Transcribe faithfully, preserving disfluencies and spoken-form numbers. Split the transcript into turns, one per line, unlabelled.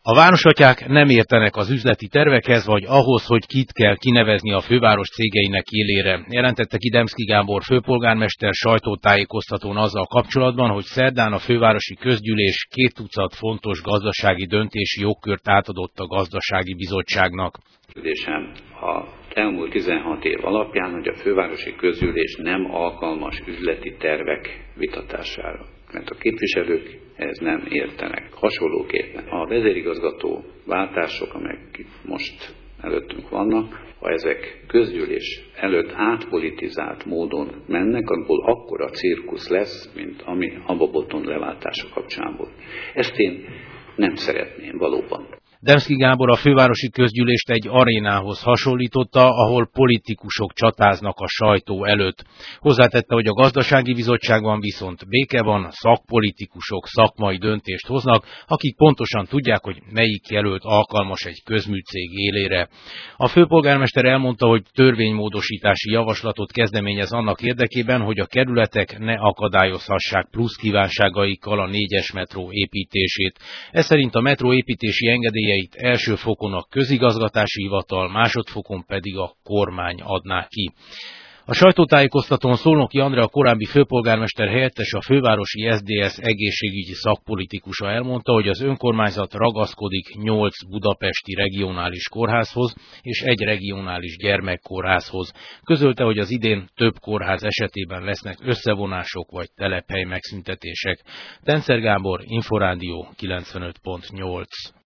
A városatyák nem értenek az üzleti tervekhez, vagy ahhoz, hogy kit kell kinevezni a főváros cégeinek élére. Jelentette ki Demszky Gábor főpolgármester sajtótájékoztatón azzal kapcsolatban, hogy szerdán a fővárosi közgyűlés két tucat fontos gazdasági döntési jogkört átadott a gazdasági bizottságnak.
A elmúlt tizenhat év alapján, hogy a fővárosi közgyűlés nem alkalmas üzleti tervek vitatására, mert a képviselők ehhez nem értenek. Hasonlóképpen a vezérigazgató váltások, amelyek most előttünk vannak, ha ezek közgyűlés előtt átpolitizált módon mennek, abból akkora cirkusz lesz, mint ami Abba Botond leváltása kapcsán volt. Ezt én nem szeretném valóban.
Demszky Gábor a fővárosi közgyűlést egy arénához hasonlította, ahol politikusok csatáznak a sajtó előtt. Hozzátette, hogy a gazdasági bizottságban viszont béke van, szakpolitikusok szakmai döntést hoznak, akik pontosan tudják, hogy melyik jelölt alkalmas egy közműcég élére. A főpolgármester elmondta, hogy törvénymódosítási javaslatot kezdeményez annak érdekében, hogy a kerületek ne akadályozhassák plusz kívánságaikkal a négyes metró építését. Ez szerint a metró építési engedélye első fokon a közigazgatási hivatal, másodfokon pedig a kormány adná ki. A sajtótájékoztatón Szolnoki Andrea, a korábbi főpolgármester helyettes, a fővárosi es zé dé es egészségügyi szakpolitikusa elmondta, hogy az önkormányzat ragaszkodik nyolc budapesti regionális kórházhoz és egy regionális gyermekkórházhoz. Közölte, hogy az idén több kórház esetében lesznek összevonások vagy telephely megszüntetések. Tencer Gábor, Inforádió kilencvenöt pont nyolc.